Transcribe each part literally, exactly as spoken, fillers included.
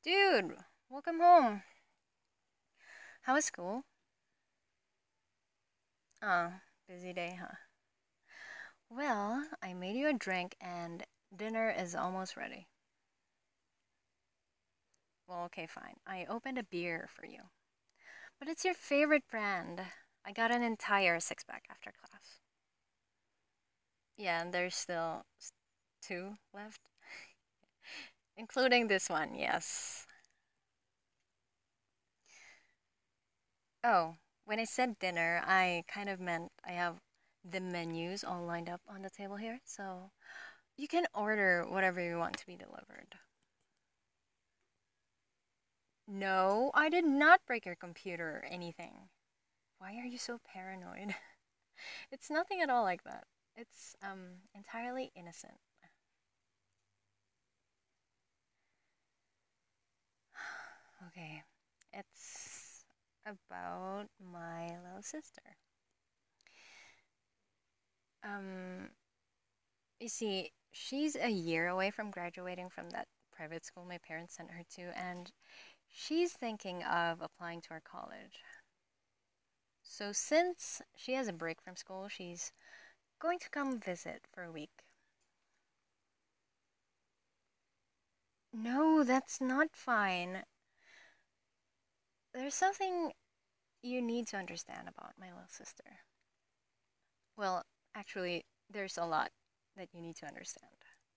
Dude, welcome home. How was school? Oh, busy day, huh? Well, I made you a drink and dinner is almost ready. Well, okay, fine. I opened a beer for you. But it's your favorite brand. I got an entire six pack after class. Yeah, and there's still s- two left, including this one, yes. Oh, when I said dinner, I kind of meant I have the menus all lined up on the table here, so you can order whatever you want to be delivered. No, I did not break your computer or anything. Why are you so paranoid? It's nothing at all like that. It's um entirely innocent. Okay. It's about my little sister. Um you see, she's a year away from graduating from that private school my parents sent her to, and she's thinking of applying to our college. So since she has a break from school, she's going to come visit for a week. No, that's not fine. There's something you need to understand about my little sister. Well, actually, there's a lot that you need to understand.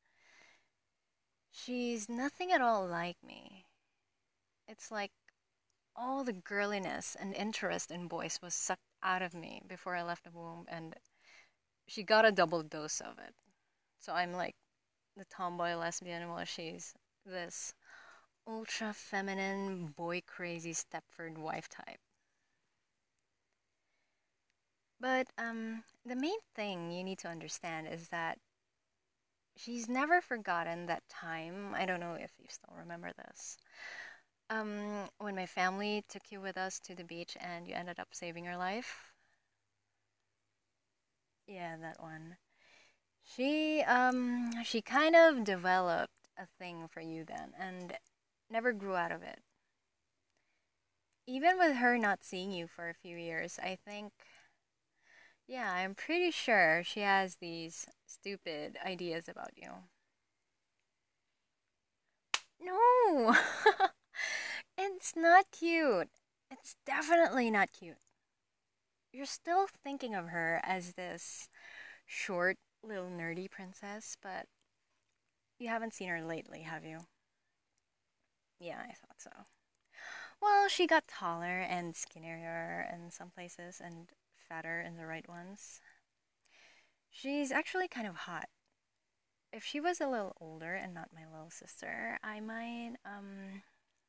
She's nothing at all like me. It's like all the girliness and interest in boys was sucked out of me before I left the womb, and she got a double dose of it. So I'm like the tomboy lesbian while she's this ultra feminine, boy crazy Stepford wife type. But um, the main thing you need to understand is that she's never forgotten that time. I don't know if you still remember this. Um, when my family took you with us to the beach and you ended up saving her life. Yeah, that one. She um she kind of developed a thing for you then and never grew out of it. Even with her not seeing you for a few years, I think yeah, I'm pretty sure she has these stupid ideas about you. No! It's not cute. It's definitely not cute. You're still thinking of her as this short, little nerdy princess, but you haven't seen her lately, have you? Yeah, I thought so. Well, she got taller and skinnier in some places and fatter in the right ones. She's actually kind of hot. If she was a little older and not my little sister, I might, um.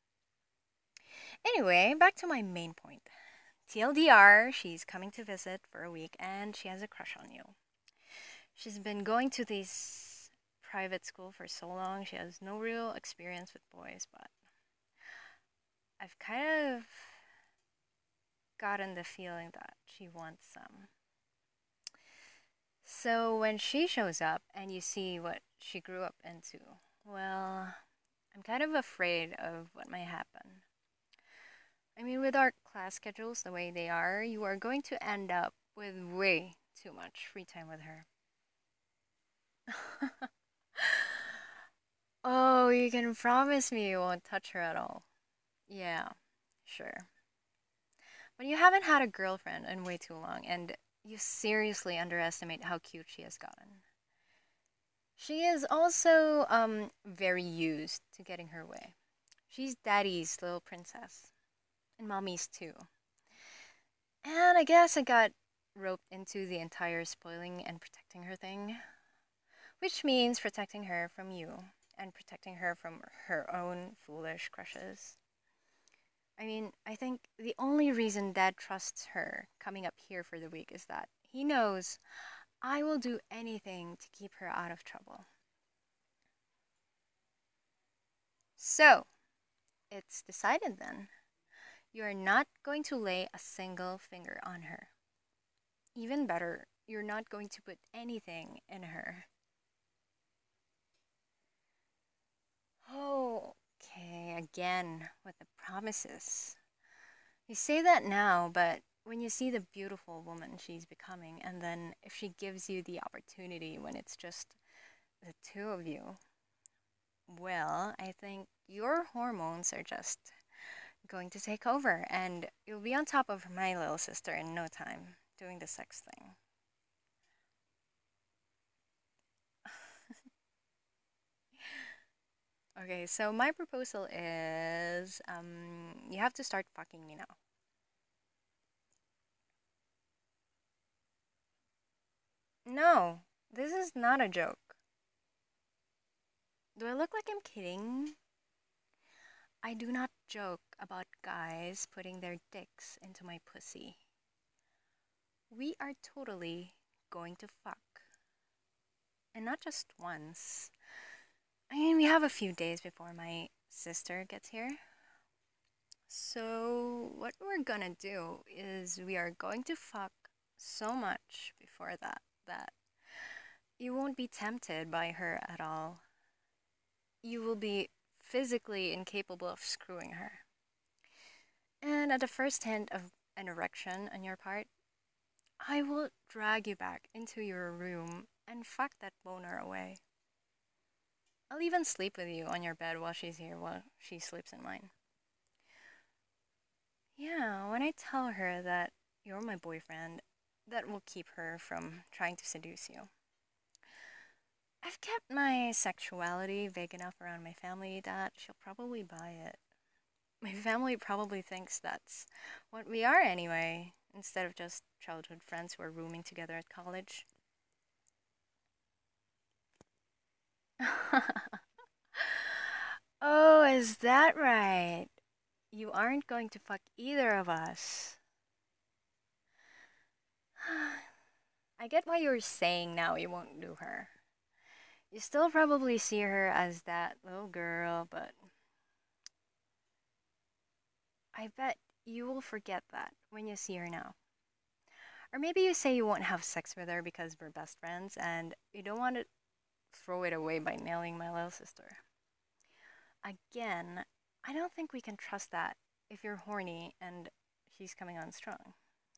Anyway, back to my main point. T L D R, she's coming to visit for a week and she has a crush on you. She's been going to this private school for so long, she has no real experience with boys, but I've kind of gotten the feeling that she wants some. So when she shows up and you see what she grew up into, well, I'm kind of afraid of what might happen. I mean, with our class schedules the way they are, you are going to end up with way too much free time with her. Oh, you can promise me you won't touch her at all. Yeah, sure. But you haven't had a girlfriend in way too long, and you seriously underestimate how cute she has gotten. She is also um very used to getting her way. She's daddy's little princess, and mommy's too. And I guess I got roped into the entire spoiling and protecting her thing, which means protecting her from you and protecting her from her own foolish crushes. I mean, I think the only reason Dad trusts her coming up here for the week is that he knows I will do anything to keep her out of trouble. So, it's decided then. You are not going to lay a single finger on her. Even better, you're not going to put anything in her. Oh, okay, I again with the promises. You say that now, but when you see the beautiful woman she's becoming, and then if she gives you the opportunity when it's just the two of you, well, I think your hormones are just going to take over, and you'll be on top of my little sister in no time doing the sex thing. Okay, so my proposal is um, you have to start fucking me now. No, this is not a joke. Do I look like I'm kidding? I do not joke about guys putting their dicks into my pussy. We are totally going to fuck. And not just once. I mean, we have a few days before my sister gets here. So, what we're gonna do is we are going to fuck so much before that that you won't be tempted by her at all. You will be physically incapable of screwing her. And at the first hint of an erection on your part, I will drag you back into your room and fuck that boner away. I'll even sleep with you on your bed while she's here, while she sleeps in mine. Yeah, when I tell her that you're my boyfriend, that will keep her from trying to seduce you. I've kept my sexuality vague enough around my family that she'll probably buy it. My family probably thinks that's what we are anyway, instead of just childhood friends who are rooming together at college. Oh, is that right? You aren't going to fuck either of us. I get why you're saying now you won't do her. You still probably see her as that little girl, but I bet you will forget that when you see her now. Or maybe you say you won't have sex with her because we're best friends and you don't want to throw it away by nailing my little sister. Again, I don't think we can trust that if you're horny and she's coming on strong.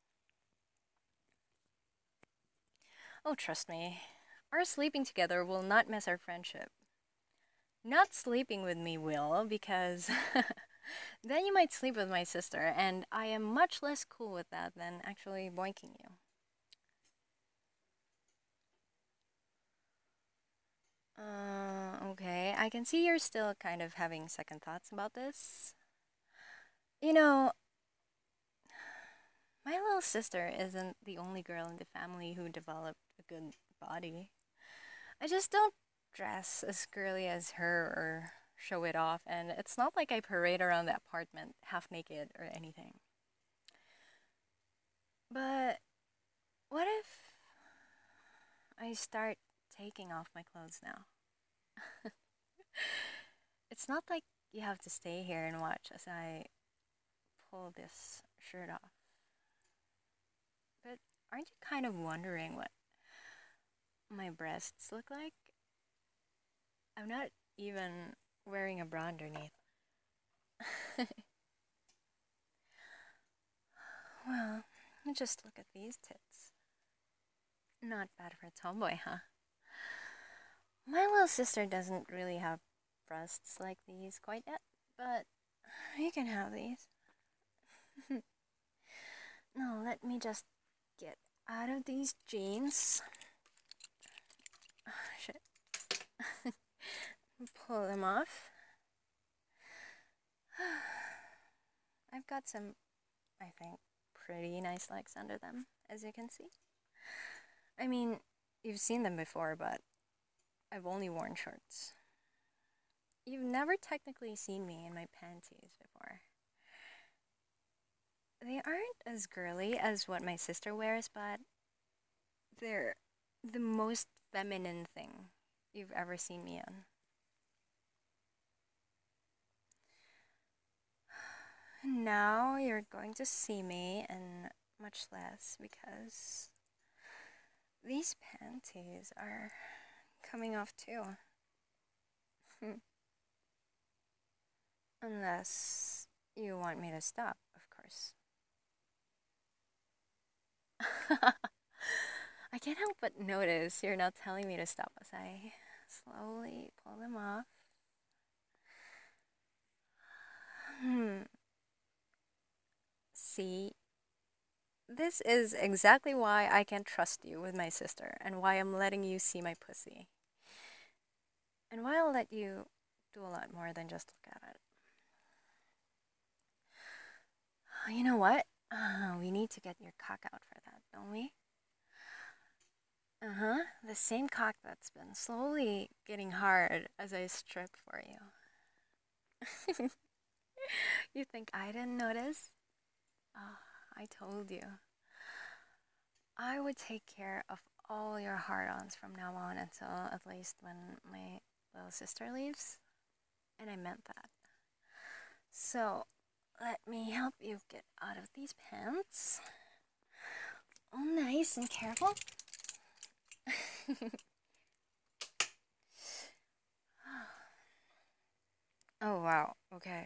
Oh, trust me, our sleeping together will not mess our friendship. Not sleeping with me will, because then you might sleep with my sister, and I am much less cool with that than actually boinking you. Uh, okay, I can see you're still kind of having second thoughts about this. You know, my little sister isn't the only girl in the family who developed a good body. I just don't dress as girly as her or show it off, and it's not like I parade around the apartment half naked or anything. But what if I start taking off my clothes now? It's not like you have to stay here and watch as I pull this shirt off. But aren't you kind of wondering what my breasts look like? I'm not even wearing a bra underneath. Well, just look at these tits. Not bad for a tomboy, huh? My little sister doesn't really have breasts like these quite yet, but you can have these. Now, let me just get out of these jeans. Oh, shit. Pull them off. I've got some, I think, pretty nice legs under them, as you can see. I mean, you've seen them before, but I've only worn shorts. You've never technically seen me in my panties before. They aren't as girly as what my sister wears, but they're the most feminine thing you've ever seen me in. Now you're going to see me in much less because these panties are coming off too. Unless you want me to stop, of course. I can't help but notice you're not telling me to stop as I slowly pull them off. Hmm. See, this is exactly why I can't trust you with my sister and why I'm letting you see my pussy. And why I'll let you do a lot more than just look at it. You know what? Uh, we need to get your cock out for that, don't we? Uh huh. The same cock that's been slowly getting hard as I strip for you. You think I didn't notice? Oh, I told you. I would take care of all your hard ons from now on until at least when my little sister leaves. And I meant that. So, let me help you get out of these pants. All nice and careful. Oh, wow. Okay.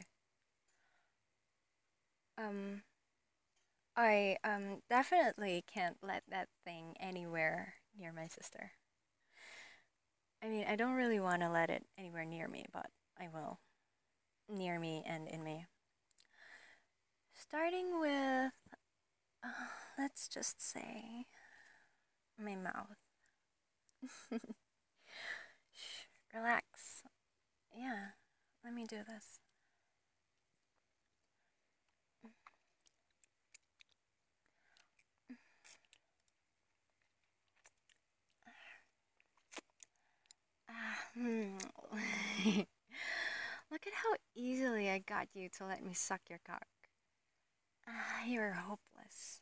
Um, I um definitely can't let that thing anywhere near my sister. I mean, I don't really want to let it anywhere near me, but I will. Near me and in me. Starting with, uh, let's just say, my mouth. Shh, relax. Yeah, let me do this. Ah, hmm. Look at how easily I got you to let me suck your cock. Ah, you're hopeless.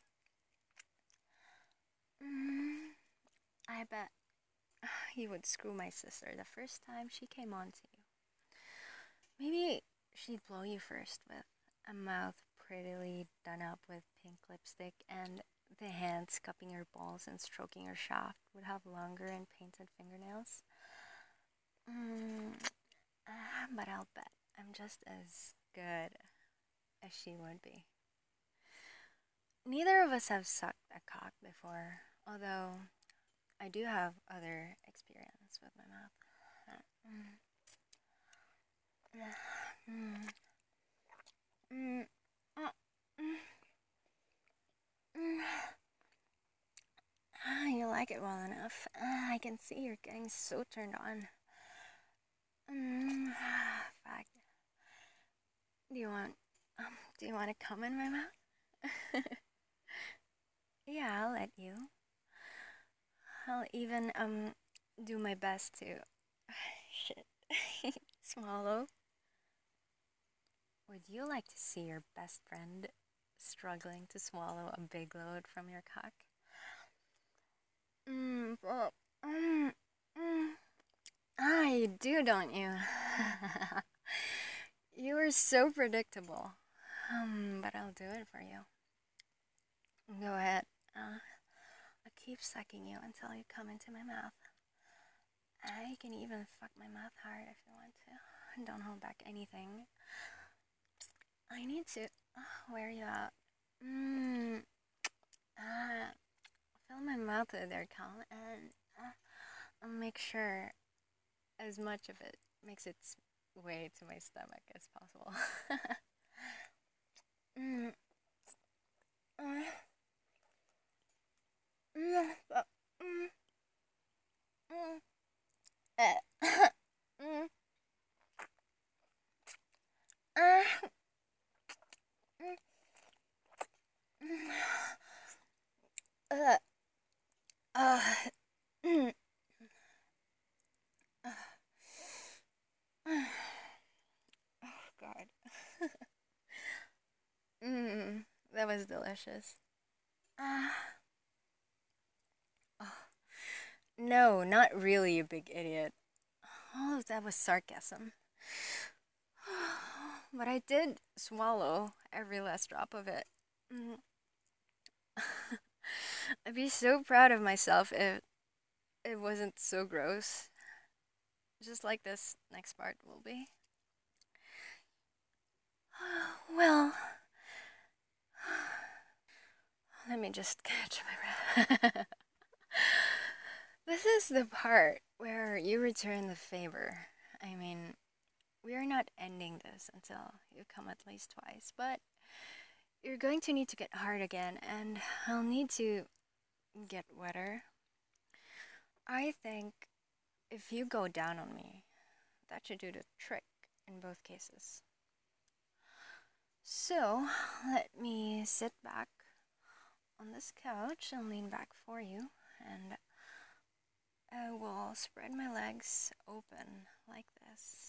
Mm, I bet you would screw my sister the first time she came on to you. Maybe she'd blow you first with a mouth prettily done up with pink lipstick, and the hands cupping her balls and stroking her shaft would have longer and painted fingernails. Mm, ah, but I'll bet I'm just as good as she would be. Neither of us have sucked a cock before, although I do have other experience with my mouth. Mm. Mm. Mm. Oh. Mm. Mm. Ah, you like it well enough. Ah, I can see you're getting so turned on. Mm. Fuck. Do you want? Um, do you want to come in my mouth? Yeah, I'll let you. I'll even um do my best to shit swallow. Would you like to see your best friend struggling to swallow a big load from your cock? Mm, but, mm, mm. Ah, you do, don't you? You are so predictable. Um, but I'll do it for you. Go ahead. Uh, I'll keep sucking you until you come into my mouth. I can even fuck my mouth hard if you want to. Don't hold back anything. I need to uh, wear you out. Mmm. Ah, fill my mouth with their cum and uh, I'll make sure as much of it makes its way to my stomach as possible. mm. Uh, mm, uh, mm, mm, uh, mm, uh, mm, mm, uh, uh, mm, uh, oh God. mm, that was delicious. Uh, oh, no, not really, you big idiot. All of that was sarcasm. But I did swallow every last drop of it. Mm. I'd be so proud of myself if it wasn't so gross. Just like this next part will be. Well, let me just catch my breath. This is the part where you return the favor. I mean, we are not ending this until you come at least twice, but you're going to need to get hard again, and I'll need to get wetter. I think if you go down on me, that should do the trick in both cases. So, let me sit back on this couch and lean back for you, and I will spread my legs open like this.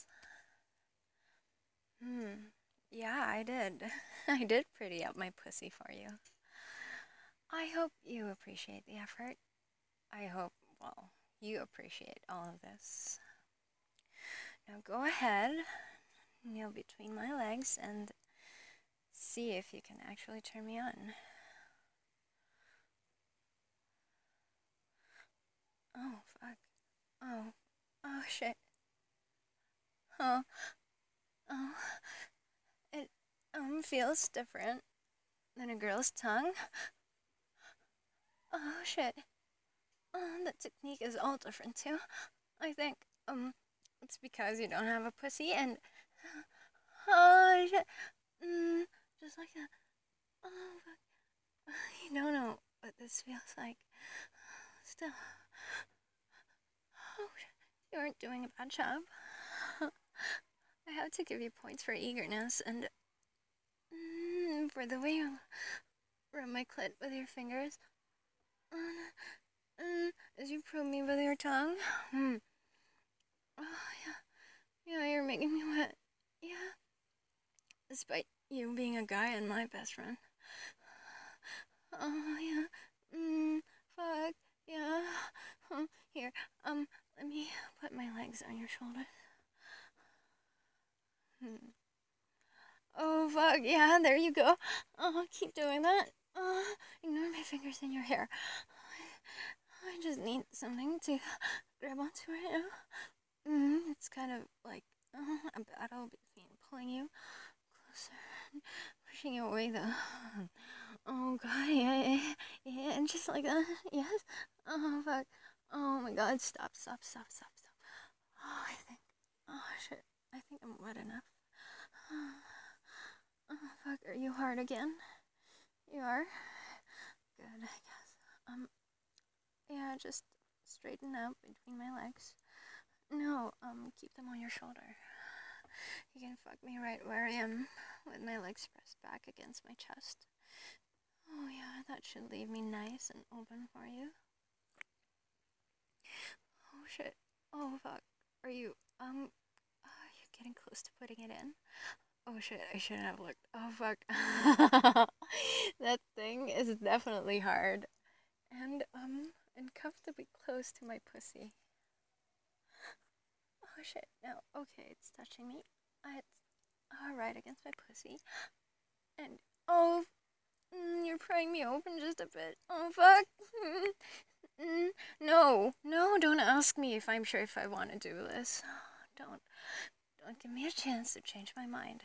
Hmm, yeah, I did. I did pretty up my pussy for you. I hope you appreciate the effort. I hope, well, you appreciate all of this. Now go ahead, kneel between my legs, and see if you can actually turn me on. Oh, fuck. Oh. Oh, shit. Oh. Oh. It, um, feels different than a girl's tongue. Oh, shit. Oh, the technique is all different, too. I think, um, it's because you don't have a pussy, and... Oh, shit. Mm, just like that. Oh, fuck. You don't know what this feels like. Still. Oh, you aren't doing a bad job. I have to give you points for eagerness and mm, for the way you rub my clit with your fingers. Mm, mm, as you probe me with your tongue. Mm. Oh, yeah. Yeah, you're making me wet. Yeah. Despite you being a guy and my best friend. Oh, yeah. Mm, fuck. Yeah. Here, um, let me put my legs on your shoulders. Hmm. Oh, fuck, yeah, there you go. Oh, keep doing that. Oh, ignore my fingers in your hair. I just need something to grab onto right now. Mm, it's kind of like uh, a battle between pulling you closer and pushing you away, though. Oh, God, yeah, yeah, yeah, and just like that, yes. Oh, fuck. Oh, my God, stop, stop, stop, stop, stop. Oh, I think, oh, shit, I think I'm wet enough. Oh, fuck, are you hard again? You are? Good, I guess. Um, yeah, just straighten up between my legs. No, um, keep them on your shoulder. You can fuck me right where I am, with my legs pressed back against my chest. Oh, yeah, that should leave me nice and open for you. Oh, shit. Oh, fuck. Are you, um, are you getting close to putting it in? Oh shit, I shouldn't have looked. Oh fuck. That thing is definitely hard. And, um, uncomfortably close to my pussy. Oh shit, no. Okay, it's touching me. Uh, It's alright against my pussy. And, oh, mm, you're prying me open just a bit. Oh fuck. Mm, no, no, don't ask me if I'm sure if I want to do this. Don't, don't give me a chance to change my mind.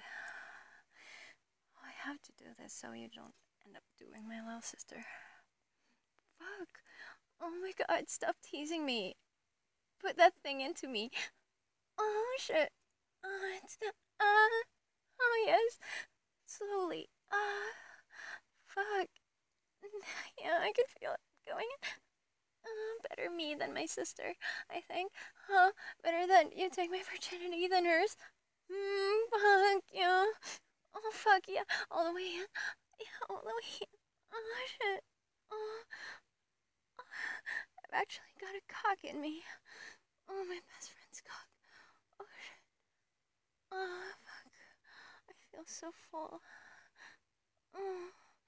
I have to do this so you don't end up doing my little sister. Fuck. Oh my god, stop teasing me. Put that thing into me. Oh shit. Oh, it's not. Uh, oh yes. Slowly. Ah. Uh, fuck. Yeah, I can feel it going. Uh, better me than my sister, I think. Huh? Better that you take my virginity than hers. Hmm, fuck, yeah. Oh, fuck, yeah. All the way in. Yeah, all the way in. Oh, shit. Oh, I've actually got a cock in me. Oh, my best friend's cock. Oh, shit. Oh, fuck. I feel so full. Oh.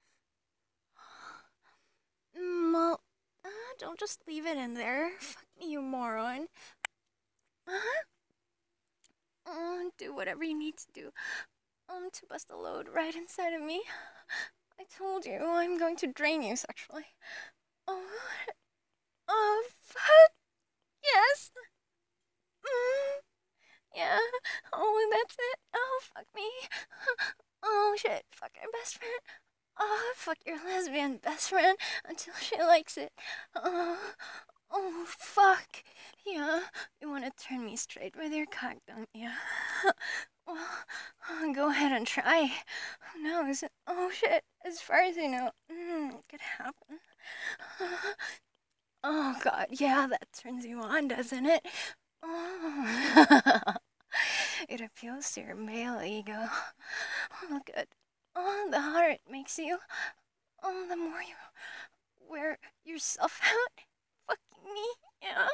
Mm, well, uh, don't just leave it in there. Fuck me, you moron. Uh-huh. Uh, do whatever you need to do. Um, to bust a load right inside of me. I told you I'm going to drain you sexually. Oh, oh, fuck. Yes. Mm, yeah. Oh, that's it. Oh, fuck me. Oh shit, fuck your best friend. Oh, fuck your lesbian best friend until she likes it. Oh, oh fuck. Yeah, you want to turn me straight with your cock, don't you? Well, go ahead and try. Who knows? Oh shit, as far as I know, mm, it could happen. Oh god, yeah, that turns you on, doesn't it? Oh. It appeals to your male ego. Oh, good. Oh, the harder it makes you, oh, the more you wear yourself out. Fucking me, yeah.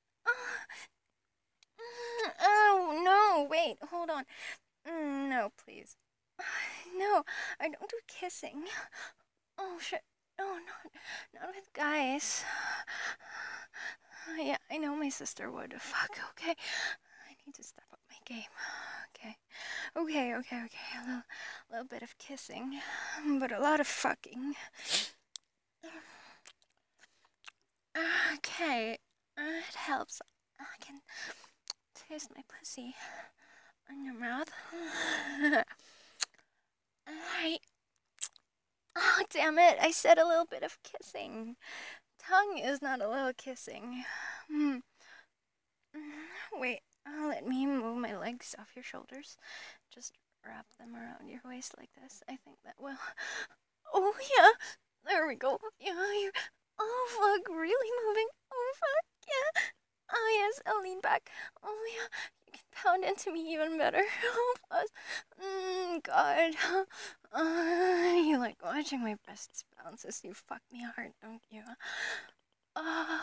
Oh, oh no, wait, hold on. Mm, no, please. No, I don't do kissing. Oh shit. No, not, not with guys. Yeah, I know my sister would. Fuck, okay. I need to step up my game. Okay. Okay, okay, okay. A little, little bit of kissing, but a lot of fucking. Okay, it helps. I can taste my pussy on your mouth. I. Oh, damn it. I said a little bit of kissing. Tongue is not a little kissing. Hmm. Wait, uh, let me move my legs off your shoulders. Just wrap them around your waist like this. I think that will. Oh, yeah. There we go. Yeah, you're. Oh, fuck. Really moving. Oh, fuck. Yeah. Oh, yes. I'll lean back. Oh, yeah. You can pound into me even better. Oh, plus. Mm, God. Uh, you like watching my breasts bounce as you fuck me hard, don't you? Oh,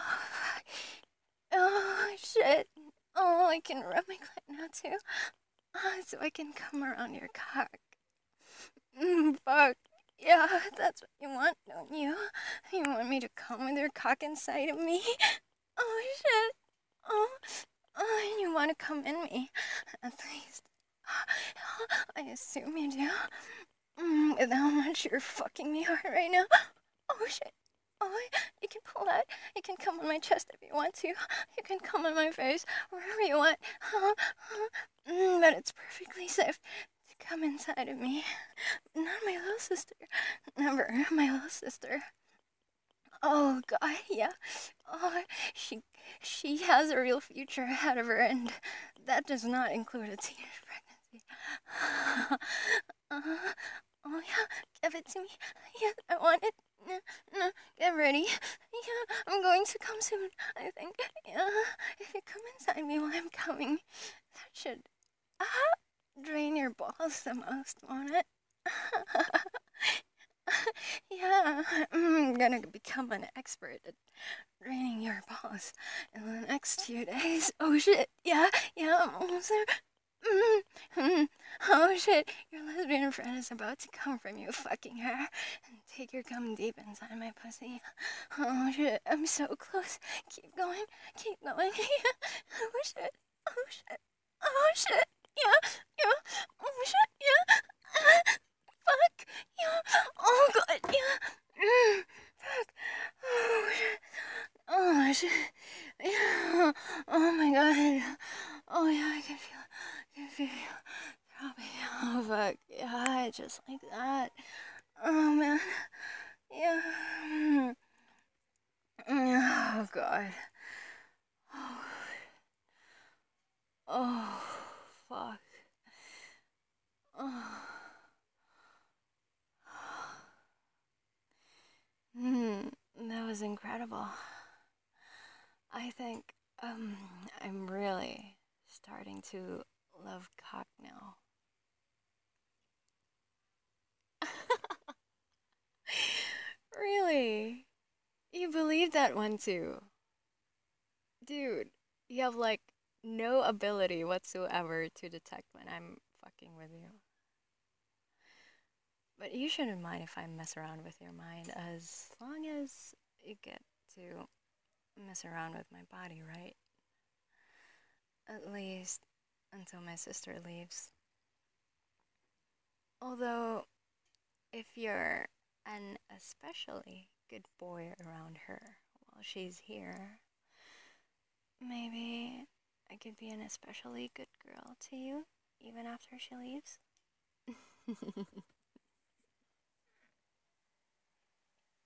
oh, shit. Oh, I can rub my clit now, too. Oh, so I can come around your cock. Mm, fuck. Yeah, that's what you want, don't you? You want me to come with your cock inside of me? Oh, shit. Oh, oh you want to come in me, at least. I assume you do. Mm, with how much you're fucking me hard right now. Oh, shit. Oh, you can pull that. You can come on my chest if you want to. You can come on my face, wherever you want. Mm, but it's perfectly safe to come inside of me. Not my little sister. Never my little sister. Oh God, yeah. Oh, she she has a real future ahead of her, and that does not include a teenage pregnancy. uh, oh yeah, give it to me. Yeah, I want it. No, no, get ready. Yeah, I'm going to come soon. I think. Yeah, if you come inside me while I'm coming, that should uh, drain your balls the most, won't it? Yeah, I'm gonna become an expert at draining your balls in the next few days. Oh shit, yeah, yeah, I'm almost there. Mm, mm. Oh shit, your lesbian friend is about to come from you fucking her and take your cum deep inside my pussy. Oh shit, I'm so close. Keep going, keep going. Oh shit, oh shit, oh shit, yeah, yeah, oh shit, yeah. Fuck, yeah, oh god, yeah. Mm, fuck, oh shit, oh shit, yeah, oh my god. Oh yeah, I can feel it. I can feel it. Throbbing. Oh fuck. Yeah, just like that. Oh man. Yeah. Oh god. Oh, oh fuck. Oh. Hmm. That was incredible. I think um I'm really starting to love cock now. Really? You believe that one too? Dude, you have like no ability whatsoever to detect when I'm fucking with you. But you shouldn't mind if I mess around with your mind as long as you get to mess around with my body, right? At least until my sister leaves. Although, if you're an especially good boy around her while she's here, maybe I could be an especially good girl to you even after she leaves.